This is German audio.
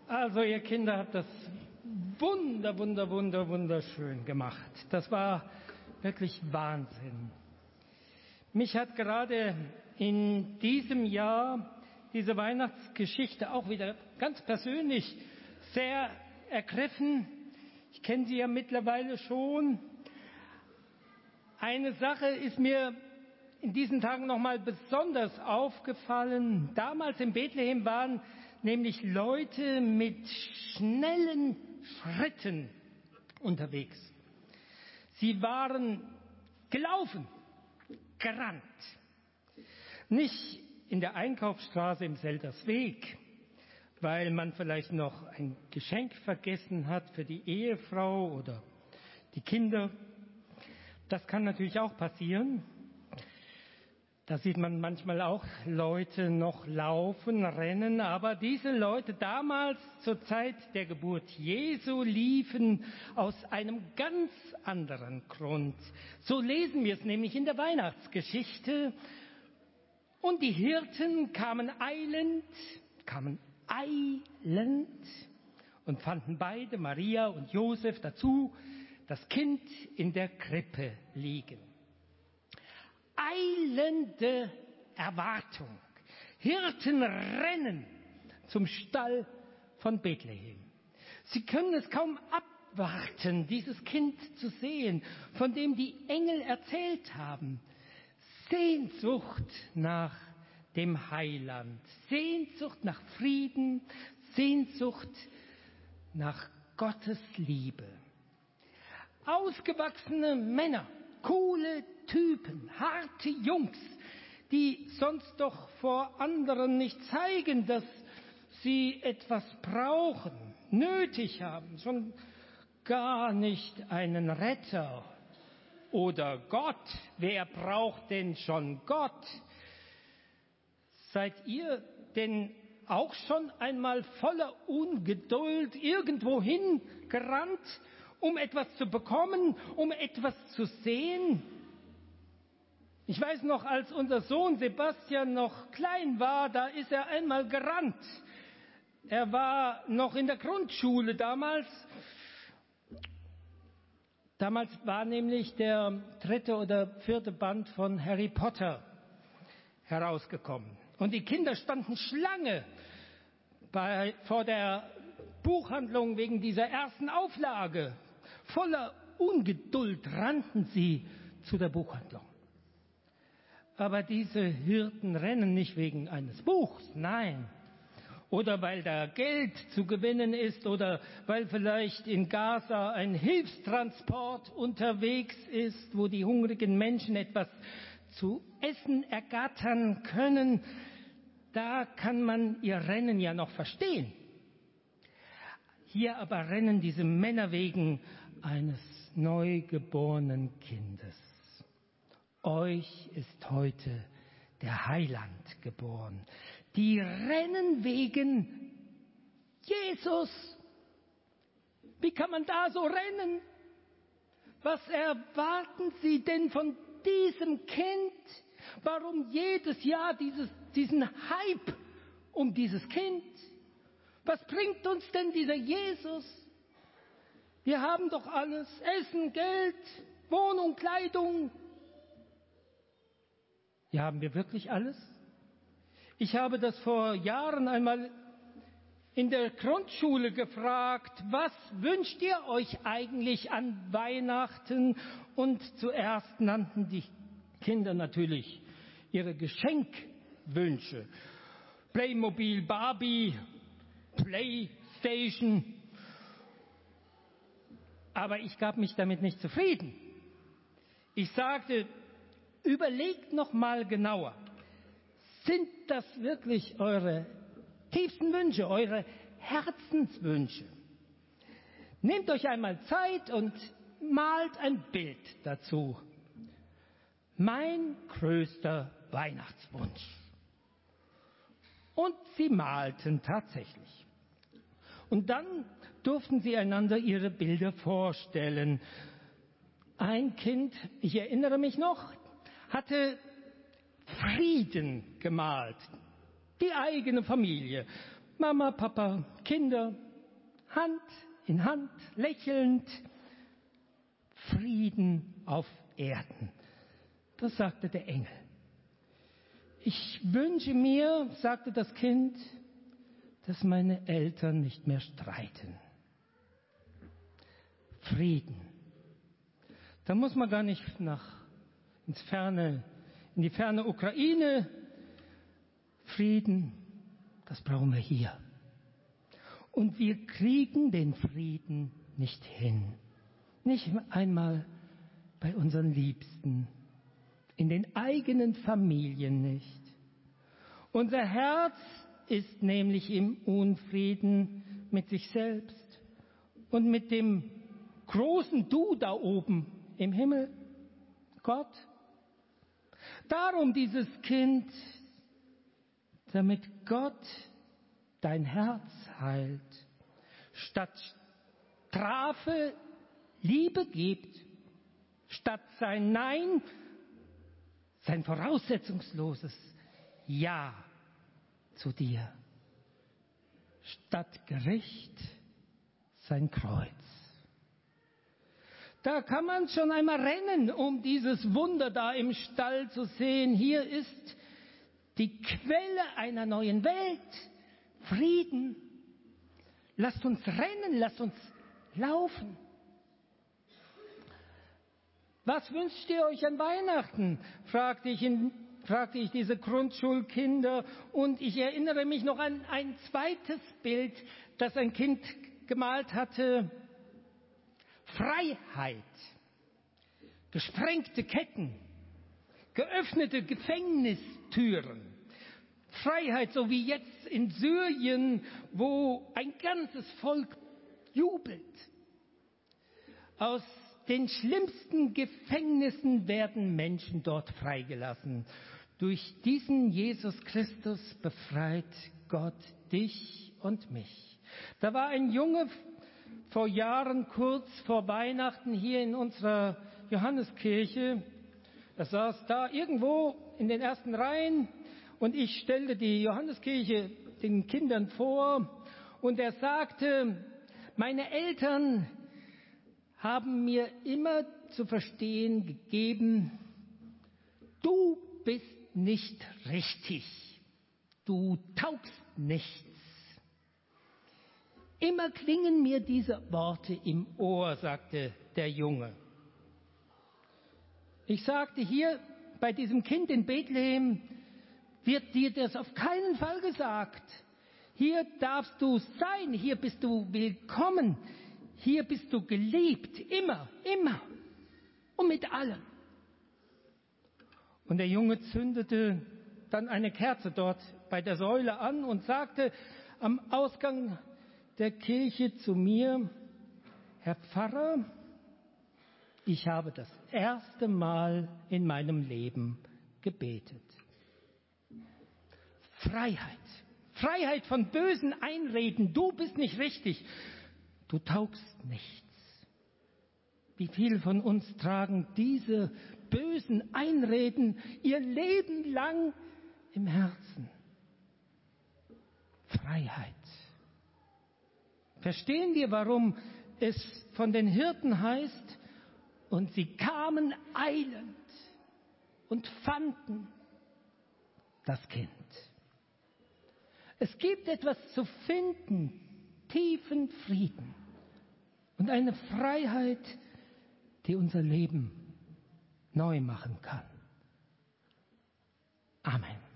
Also ihr Kinder habt das wunderschön gemacht. Das war wirklich Wahnsinn. Mich hat gerade in diesem Jahr diese Weihnachtsgeschichte auch wieder ganz persönlich sehr ergriffen. Ich kenne sie ja mittlerweile schon. Eine Sache ist mir in diesen Tagen nochmal besonders aufgefallen. Damals in Bethlehem waren nämlich Leute mit schnellen Schritten unterwegs. Sie waren gelaufen, gerannt. Nicht in der Einkaufsstraße im Seldersweg, weil man vielleicht noch ein Geschenk vergessen hat für die Ehefrau oder die Kinder. Das kann natürlich auch passieren. Da sieht man manchmal auch Leute noch laufen, rennen, aber diese Leute damals zur Zeit der Geburt Jesu liefen aus einem ganz anderen Grund. So lesen wir es nämlich in der Weihnachtsgeschichte. Und die Hirten kamen eilend und fanden beide, Maria und Josef, dazu, das Kind in der Krippe liegen. Eilende Erwartung. Hirten rennen zum Stall von Bethlehem. Sie können es kaum abwarten, dieses Kind zu sehen, von dem die Engel erzählt haben. Sehnsucht nach dem Heiland, Sehnsucht nach Frieden, Sehnsucht nach Gottes Liebe. Ausgewachsene Männer, coole Typen, harte Jungs, die sonst doch vor anderen nicht zeigen, dass sie etwas brauchen, nötig haben, schon gar nicht einen Retter oder Gott. Wer braucht denn schon Gott? Seid ihr denn auch schon einmal voller Ungeduld irgendwohin gerannt, um etwas zu bekommen, um etwas zu sehen? Ich weiß noch, als unser Sohn Sebastian noch klein war, da ist er einmal gerannt. Er war noch in der Grundschule damals. Damals war nämlich der 3. oder 4. Band von Harry Potter herausgekommen. Und die Kinder standen Schlange vor der Buchhandlung wegen dieser ersten Auflage. Voller Ungeduld rannten sie zu der Buchhandlung. Aber diese Hirten rennen nicht wegen eines Buchs, nein. Oder weil da Geld zu gewinnen ist oder weil vielleicht in Gaza ein Hilfstransport unterwegs ist, wo die hungrigen Menschen etwas zu essen ergattern können. Da kann man ihr Rennen ja noch verstehen. Hier aber rennen diese Männer wegen eines neugeborenen Kindes. Euch ist heute der Heiland geboren. Die rennen wegen Jesus. Wie kann man da so rennen? Was erwarten Sie denn von diesem Kind? Warum jedes Jahr diesen Hype um dieses Kind? Was bringt uns denn dieser Jesus? Wir haben doch alles. Essen, Geld, Wohnung, Kleidung. Ja, haben wir wirklich alles? Ich habe das vor Jahren einmal in der Grundschule gefragt, was wünscht ihr euch eigentlich an Weihnachten? Und zuerst nannten die Kinder natürlich ihre Geschenkwünsche. Playmobil, Barbie, Playstation. Aber ich gab mich damit nicht zufrieden. Ich sagte, überlegt noch mal genauer. Sind das wirklich eure tiefsten Wünsche, eure Herzenswünsche? Nehmt euch einmal Zeit und malt ein Bild dazu. Mein größter Weihnachtswunsch. Und sie malten tatsächlich. Und dann durften sie einander ihre Bilder vorstellen. Ein Kind, ich erinnere mich noch, hatte Frieden gemalt. Die eigene Familie. Mama, Papa, Kinder, Hand in Hand, lächelnd, Frieden auf Erden. Das sagte der Engel. Ich wünsche mir, sagte das Kind, dass meine Eltern nicht mehr streiten. Frieden. Da muss man gar nicht in die ferne Ukraine. Frieden, das brauchen wir hier. Und wir kriegen den Frieden nicht hin. Nicht einmal bei unseren Liebsten, in den eigenen Familien nicht. Unser Herz ist nämlich im Unfrieden mit sich selbst und mit dem großen Du da oben im Himmel, Gott. Darum dieses Kind, damit Gott dein Herz heilt, statt Strafe Liebe gibt, statt sein Nein, sein voraussetzungsloses Ja zu dir, statt Gericht sein Kreuz. Da kann man schon einmal rennen, um dieses Wunder da im Stall zu sehen. Hier ist die Quelle einer neuen Welt, Frieden. Lasst uns rennen, lasst uns laufen. Was wünscht ihr euch an Weihnachten? Fragte ich diese Grundschulkinder. Und ich erinnere mich noch an ein zweites Bild, das ein Kind gemalt hatte. Freiheit, gesprengte Ketten, geöffnete Gefängnistüren. Freiheit, so wie jetzt in Syrien, wo ein ganzes Volk jubelt. Aus den schlimmsten Gefängnissen werden Menschen dort freigelassen. Durch diesen Jesus Christus befreit Gott dich und mich. Da war ein Junge vor Jahren, kurz vor Weihnachten, hier in unserer Johanneskirche. Er saß da irgendwo in den ersten Reihen und ich stellte die Johanneskirche den Kindern vor und er sagte, meine Eltern haben mir immer zu verstehen gegeben, du bist nicht richtig, du taugst nichts. Immer klingen mir diese Worte im Ohr, sagte der Junge. Ich sagte, hier bei diesem Kind in Bethlehem wird dir das auf keinen Fall gesagt. Hier darfst du sein, hier bist du willkommen, hier bist du geliebt, immer, immer und mit allem. Und der Junge zündete dann eine Kerze dort bei der Säule an und sagte am Ausgang der Kirche zu mir, Herr Pfarrer, ich habe das erste Mal in meinem Leben gebetet. Freiheit. Freiheit von bösen Einreden. Du bist nicht richtig. Du taugst nichts. Wie viele von uns tragen diese bösen Einreden ihr Leben lang im Herzen? Freiheit. Verstehen wir, warum es von den Hirten heißt, und sie kamen eilend und fanden das Kind. Es gibt etwas zu finden, tiefen Frieden und eine Freiheit, die unser Leben neu machen kann. Amen.